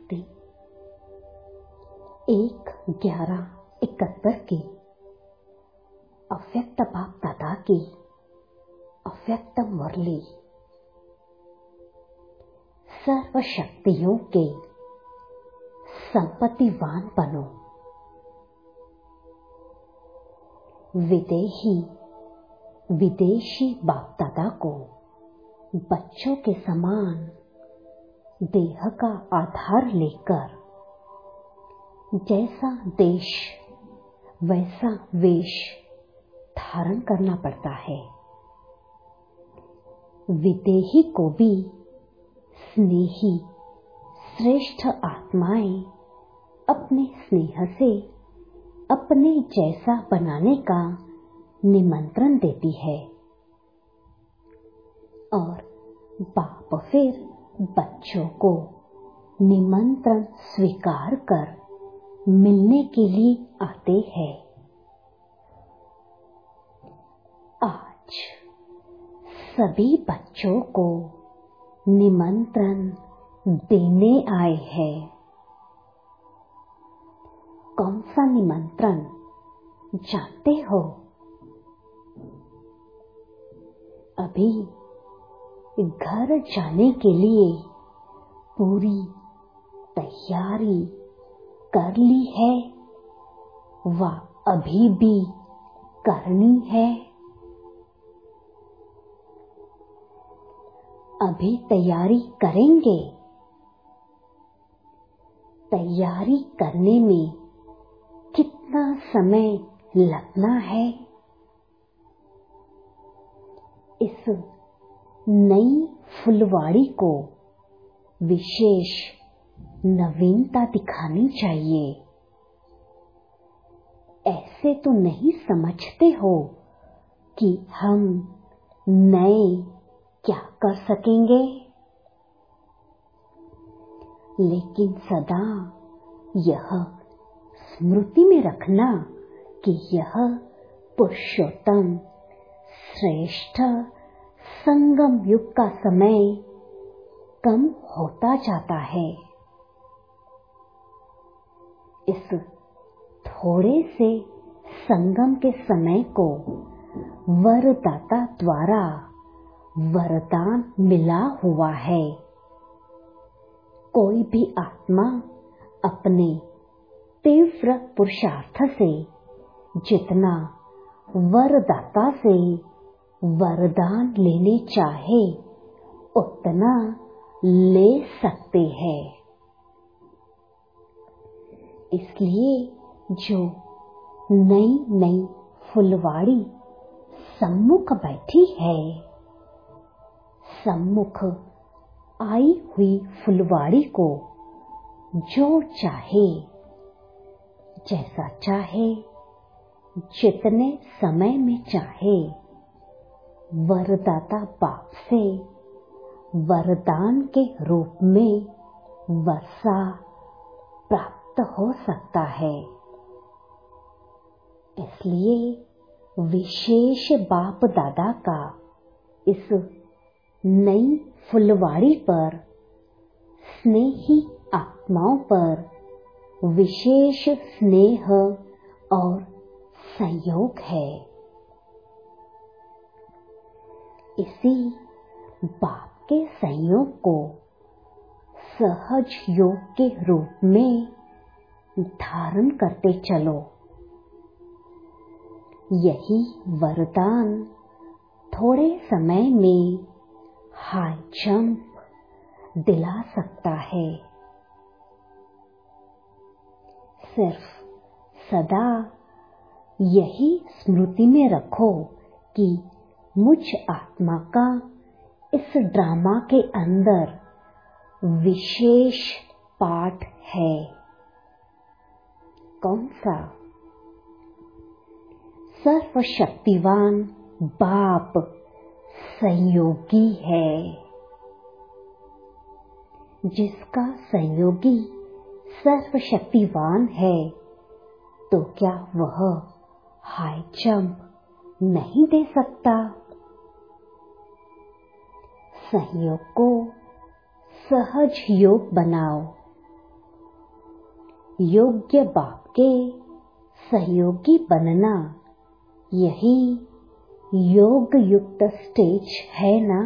शक्ति 1/11/71 की अव्यक्त बाप दादा की अव्यक्त मुरली। सर्व शक्तियों के संपत्तिवान बनो। विदेशी बाप दादा को बच्चों के समान देह का आधार लेकर जैसा देश वैसा वेश धारण करना पड़ता है। विदेही को भी स्नेही श्रेष्ठ आत्माएं अपने स्नेह से अपने जैसा बनाने का निमंत्रण देती है और बाप फिर बच्चों को निमंत्रण स्वीकार कर मिलने के लिए आते हैं। आज सभी बच्चों को निमंत्रण देने आए हैं। कौन सा निमंत्रण जानते हो? अभी घर जाने के लिए पूरी तैयारी कर ली है व अभी भी करनी है। अभी तैयारी करेंगे। तैयारी करने में कितना समय लगना है? इस नई फुलवाड़ी को विशेष नवीनता दिखानी चाहिए। ऐसे तो नहीं समझते हो कि हम नए क्या कर सकेंगे, लेकिन सदा यह स्मृति में रखना कि यह पुरुषोत्तम श्रेष्ठ संगम युग का समय कम होता जाता है। इस थोड़े से संगम के समय को वरदाता द्वारा वरदान मिला हुआ है। कोई भी आत्मा अपने तीव्र पुरुषार्थ से जितना वरदाता से वरदान लेने चाहे उतना ले सकते हैं। इसलिए जो नई नई फुलवाड़ी सम्मुख बैठी है, सम्मुख आई हुई फुलवाड़ी को जो चाहे जैसा चाहे जितने समय में चाहे वरदाता बाप से वरदान के रूप में वर्षा प्राप्त हो सकता है। इसलिए विशेष बाप दादा का इस नई फुलवाड़ी पर स्नेही आत्माओं पर विशेष स्नेह और संयोग है। इसी बाप के संयोग को सहज योग के रूप में धारण करते चलो। यही वरदान थोड़े समय में हाई जंप दिला सकता है। सिर्फ सदा यही स्मृति में रखो कि मुझ आत्मा का इस ड्रामा के अंदर विशेष पाठ है। कौन सा? सर्वशक्तिवान बाप संयोगी है। जिसका संयोगी सर्वशक्तिवान है तो क्या वह हाई जंप नहीं दे सकता? संयोग को सहज योग बनाओ योग्य बाप के सहयोगी बनना, यही योग युक्त स्टेज है ना।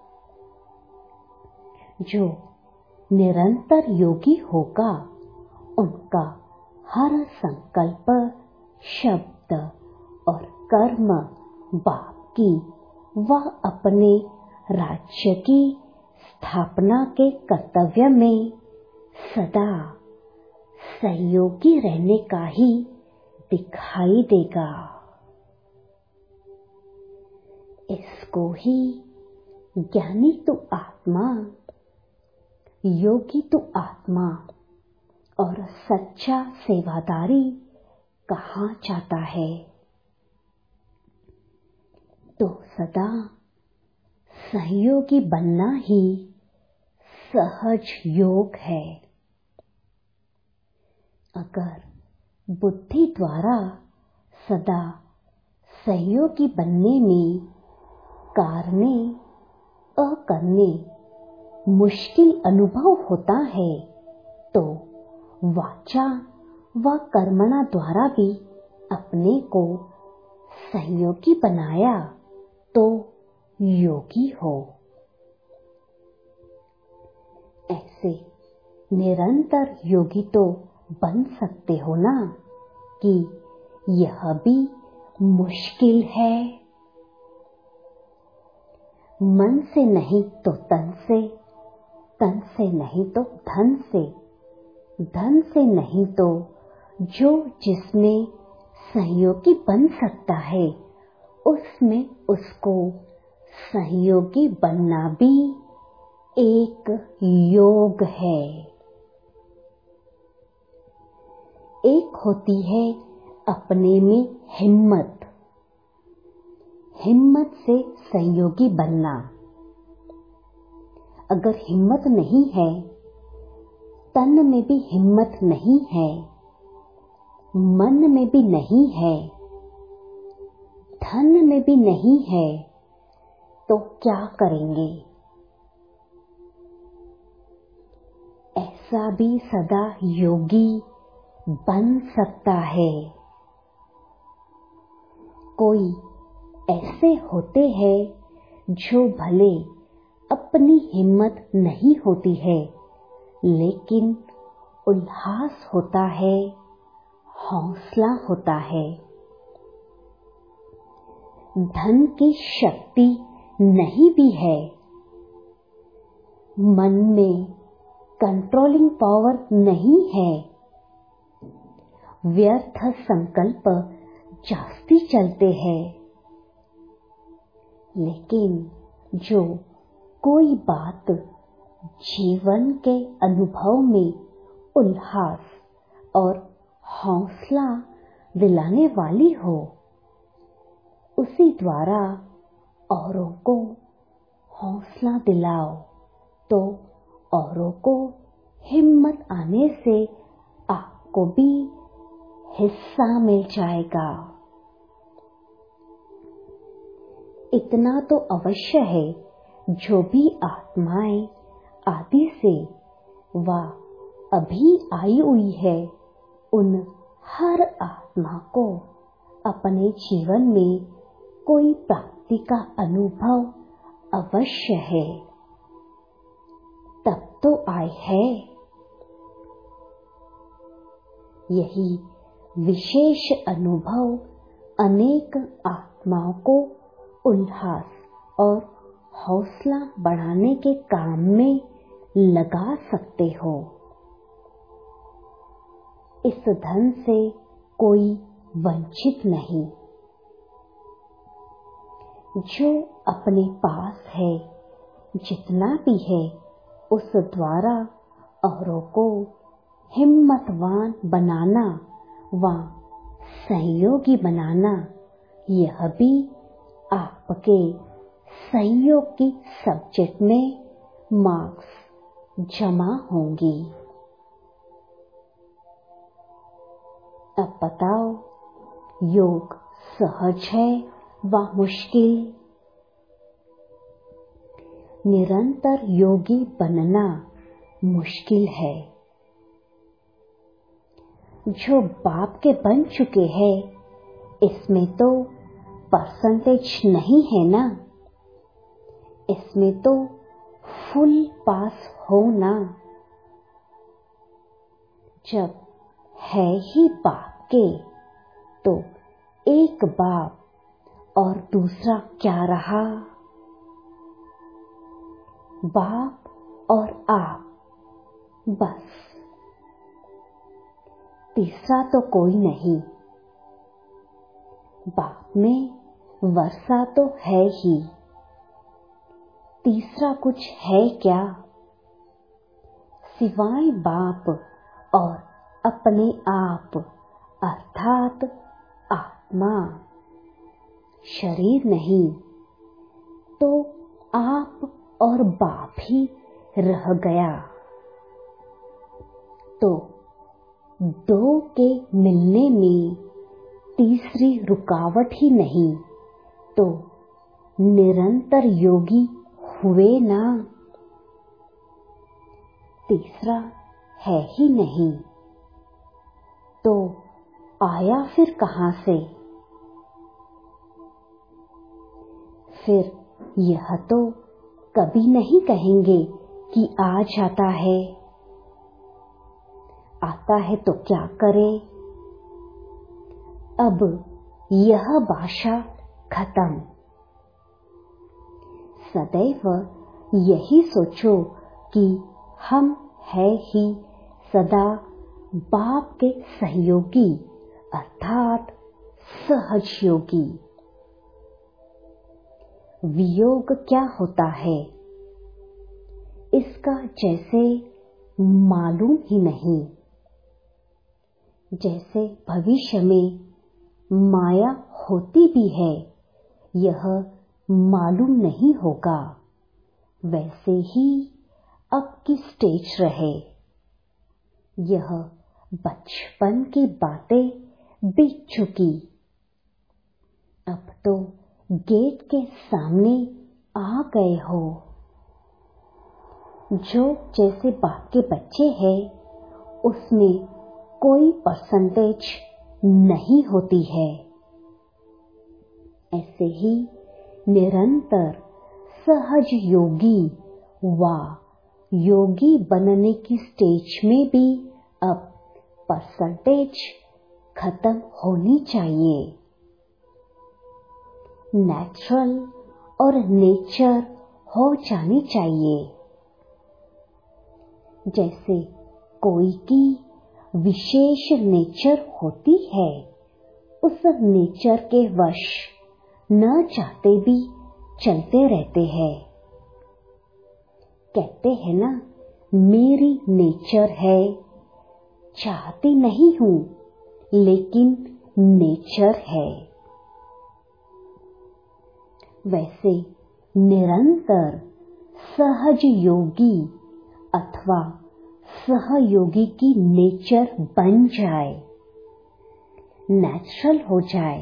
जो निरंतर योगी होगा, उनका हर संकल्प, शब्द और कर्म बाप की व अपने राज्य की स्थापना के कर्तव्य में सदा सहयोगी रहने का ही दिखाई देगा। इसको ही ज्ञानी तू आत्मा, योगी तू आत्मा और सच्चा सेवादारी कहा जाता है। तो सदा सहयोगी बनना ही सहज योग है। अगर बुद्धि द्वारा सदा सहयोगी बनने में करने अकरने मुश्किल अनुभव होता है, तो वाचा व कर्मणा द्वारा भी अपने को सहयोगी बनाया तो योगी हो। ऐसे निरंतर योगी तो बन सकते हो ना, कि यह भी मुश्किल है। मन से नहीं तो तन से, तन से नहीं तो धन से, धन से नहीं तो जो जिसमें सहयोगी बन सकता है, उसमें उसको सहयोगी बनना भी एक योग है। एक होती है अपने में हिम्मत, हिम्मत से सहयोगी बनना। अगर हिम्मत नहीं है, तन में भी हिम्मत नहीं है, मन में भी नहीं है, धन में भी नहीं है, तो क्या करेंगे? ऐसा भी सदा योगी बन सकता है। कोई ऐसे होते हैं जो भले अपनी हिम्मत नहीं होती है, लेकिन उल्लास होता है, हौसला होता है। धन की शक्ति नहीं भी है, मन में कंट्रोलिंग पावर नहीं है, व्यर्थ संकल्प जास्ती चलते हैं, लेकिन जो कोई बात जीवन के अनुभव में उल्लास और हौसला दिलाने वाली हो, उसी द्वारा औरों को हौसला दिलाओ, तो औरों को हिम्मत आने से आपको भी हिस्सा मिल जाएगा। इतना तो अवश्य है, जो भी आत्माएं आदि से व अभी आई हुई है, उन हर आत्मा को अपने जीवन में कोई प्राप्ति का अनुभव अवश्य है, तब तो आए है। यही विशेष अनुभव अनेक आत्माओं को उल्लास और हौसला बढ़ाने के काम में लगा सकते हो। इस धन से कोई वंचित नहीं। जो अपने पास है, जितना भी है, उस द्वारा औरों को हिम्मतवान बनाना व सहयोगी बनाना, यह भी आपके सहयोग की सब्जेक्ट में मार्क्स जमा होंगी। अब बताओ, योग सहज है व मुश्किल? निरंतर योगी बनना मुश्किल है। जो बाप के बन चुके हैं, इसमें तो परसेंटेज नहीं है ना, इसमें तो फुल पास हो ना। जब है ही बाप के, तो एक बाप और दूसरा क्या रहा? बाप और आप, बस। तीसरा तो कोई नहीं। बाप में वर्षा तो है ही, तीसरा कुछ है क्या सिवाय बाप और अपने आप, अर्थात आत्मा। शरीर नहीं तो आप और बाप ही रह गया। तो दो के मिलने में तीसरी रुकावट ही नहीं, तो निरंतर योगी हुए ना। तीसरा है ही नहीं, तो आया फिर कहाँ से? फिर यह तो कभी नहीं कहेंगे कि आ जाता है। आता है तो क्या करे? अब यह भाषा खत्म। सदैव यही सोचो कि हम है ही सदा बाप के सहयोगी, अर्थात सहज योगी। वियोग क्या होता है, इसका जैसे मालूम ही नहीं। जैसे भविष्य में माया होती भी है, यह मालूम नहीं होगा, वैसे ही अब की स्टेज रहे। यह बचपन की बातें बीत चुकी, अब तो गेट के सामने आ गए हो। जो जैसे बाप के बच्चे हैं, उसमें कोई परसेंटेज नहीं होती है। ऐसे ही निरंतर सहज योगी व योगी बनने की स्टेज में भी अब परसेंटेज खत्म होनी चाहिए। नेचुरल और नेचर हो जानी चाहिए। जैसे कोई की विशेष नेचर होती है, उस नेचर के वश न चाहते भी चलते रहते हैं। कहते हैं ना, मेरी नेचर है, चाहती नहीं हूँ लेकिन नेचर है। वैसे निरंतर सहज योगी अथवा सहयोगी की नेचर बन जाए, नेचुरल हो जाए।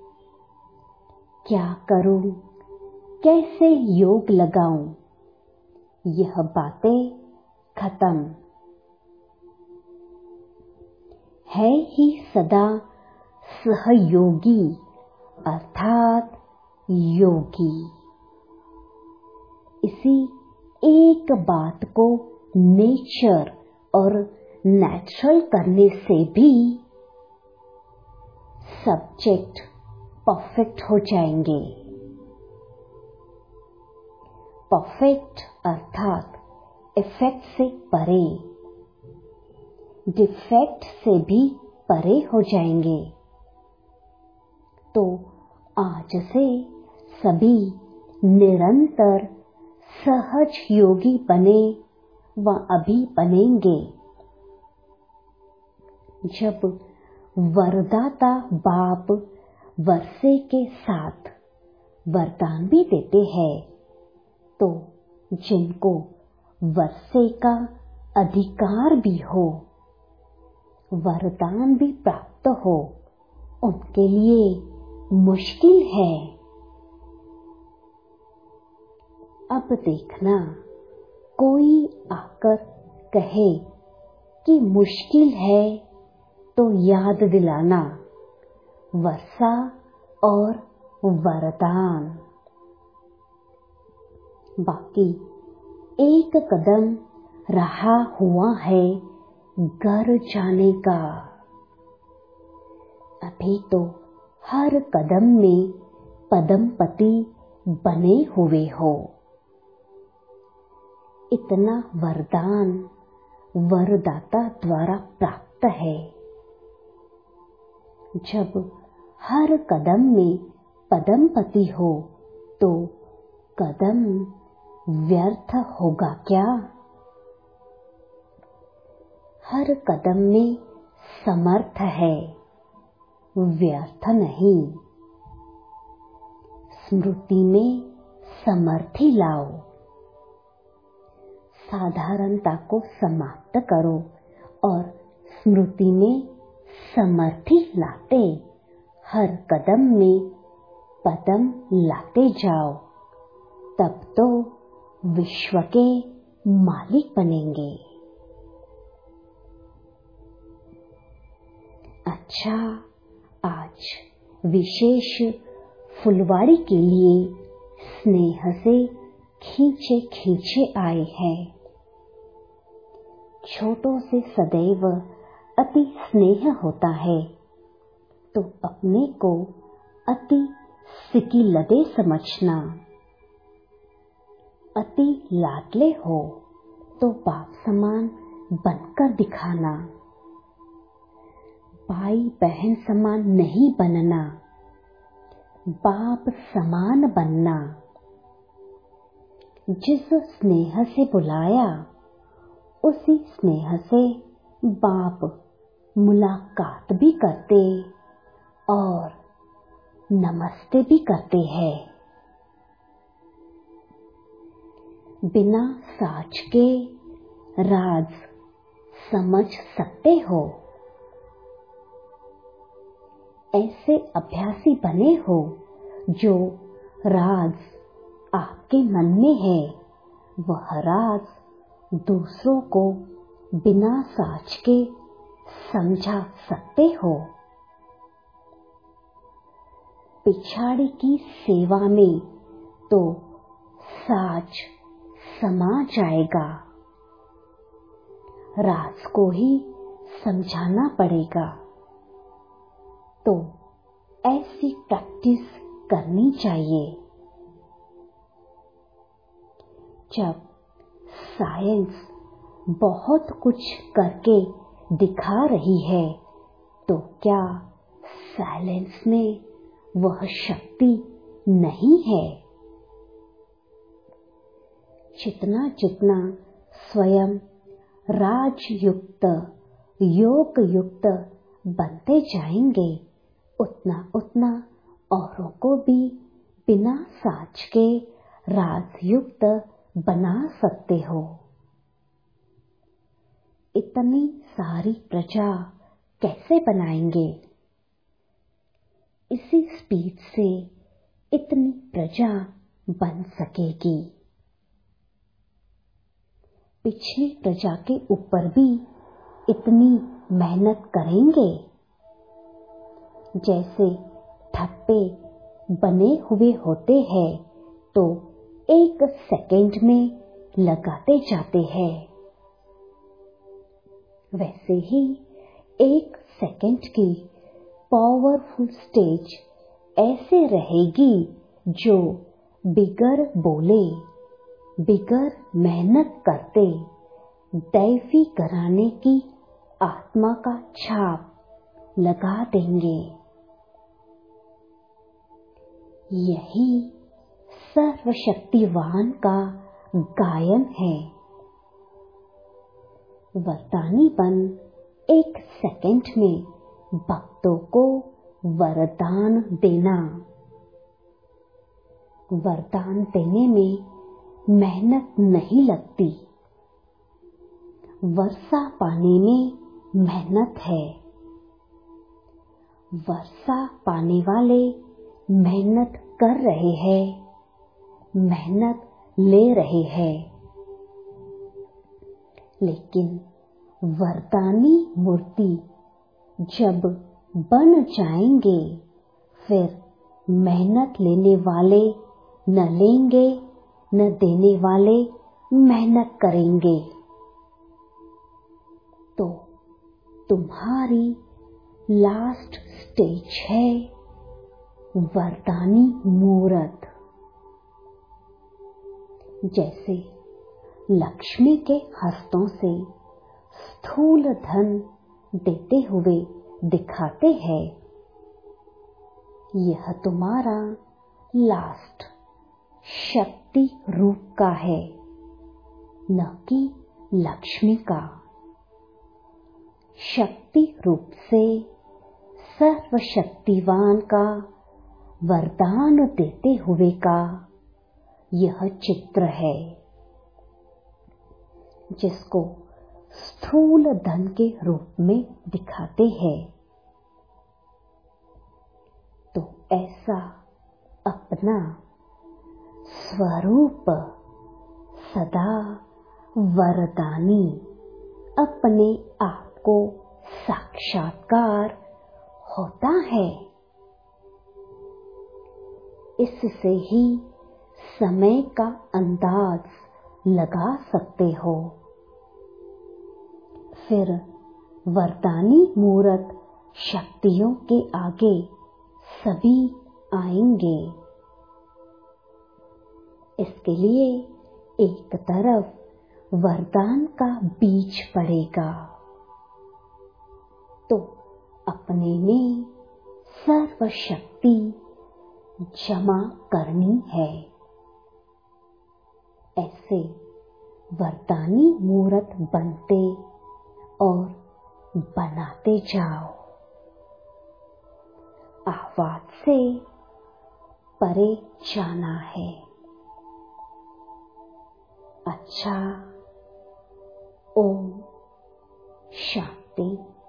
क्या करूं, कैसे योग लगाऊं, यह बातें खत्म। है ही सदा सहयोगी अर्थात योगी। इसी एक बात को नेचर और नेचुरल करने से भी सब्जेक्ट परफेक्ट हो जाएंगे। परफेक्ट अर्थात इफेक्ट से परे, डिफेक्ट से भी परे हो जाएंगे। तो आज से सभी निरंतर सहज योगी बने व अभी बनेंगे। जब वरदाता बाप वर्षे के साथ वरदान भी देते हैं, तो जिनको वर्षे का अधिकार भी हो, वरदान भी प्राप्त हो, उनके लिए मुश्किल है। अब देखना, कोई आकर कहे कि मुश्किल है, तो याद दिलाना वर्षा और वरदान। बाकी एक कदम रहा हुआ है घर जाने का। अभी तो हर कदम में पदमपति बने हुए हो। इतना वरदान वरदाता द्वारा प्राप्त है। जब हर कदम में पदमपति हो तो कदम व्यर्थ होगा क्या? हर कदम में समर्थ है, व्यर्थ नहीं। स्मृति में समर्थी लाओ। साधारणता को समाप्त करो और स्मृति में समर्थी लाते हर कदम में पदम लाते जाओ, तब तो विश्व के मालिक बनेंगे। अच्छा, आज विशेष फुलवाड़ी के लिए स्नेह से खींचे खींचे आए हैं। छोटों से सदैव अति स्नेह होता है, तो अपने को अति सिकिलदे समझना। अति लाडले हो तो बाप समान बनकर दिखाना। भाई बहन समान नहीं बनना, बाप समान बनना। जिस स्नेह से बुलाया उसी स्नेह से बाप मुलाकात भी करते और नमस्ते भी करते हैं। बिना साच के राज समझ सकते हो। ऐसे अभ्यासी बने हो जो राज आपके मन में है, वह राज दूसरों को बिना साच के समझा सकते हो। पिछाड़ी की सेवा में तो साच समा जाएगा, राज को ही समझाना पड़ेगा। तो ऐसी प्रैक्टिस करनी चाहिए। जब साइंस बहुत कुछ करके दिखा रही है, तो क्या साइलेंस में वह शक्ति नहीं है? जितना जितना स्वयं राजयुक्त योग युक्त बनते जाएंगे, उतना उतना औरों को भी बिना साच के राजयुक्त बना सकते हो। इतनी सारी प्रजा कैसे बनाएंगे? इसी स्पीड से इतनी प्रजा बन सकेगी। पिछली प्रजा के ऊपर भी इतनी मेहनत करेंगे। जैसे ठप्पे बने हुए होते हैं तो एक सेकंड में लगाते जाते हैं, वैसे ही एक सेकंड की पावरफुल स्टेज ऐसे रहेगी जो बिगर बोले बिगर मेहनत करते दैवी घराने की आत्मा का छाप लगा देंगे। यही सर्वशक्तिवान का गायन है। वरदानी बन एक सेकंड में भक्तों को वरदान देना। वरदान देने में मेहनत नहीं लगती, वर्षा पाने में मेहनत है। वर्षा पाने वाले मेहनत कर रहे हैं, मेहनत ले रहे हैं, लेकिन वरदानी मूर्ति जब बन जाएंगे फिर मेहनत लेने वाले न लेंगे, न देने वाले मेहनत करेंगे। तो तुम्हारी लास्ट स्टेज है वरदानी मुहूर्त। जैसे लक्ष्मी के हस्तों से स्थूल धन देते हुए दिखाते हैं, यह तुम्हारा लास्ट शक्ति रूप का है, न कि लक्ष्मी का। शक्ति रूप से सर्वशक्तिवान का वरदान देते हुए का यह चित्र है, जिसको स्थूल धन के रूप में दिखाते हैं। तो ऐसा अपना स्वरूप सदा वरदानी अपने आप को साक्षात्कार होता है। इससे ही समय का अंदाज लगा सकते हो। फिर वरदानी मूर्त शक्तियों के आगे सभी आएंगे। इसके लिए एक तरफ वरदान का बीज पड़ेगा, तो अपने में सर्वशक्ति जमा करनी है। ऐसे वरदानी मूर्त बनते और बनाते जाओ। आवाज से परे जाना है। अच्छा, ओम शांति।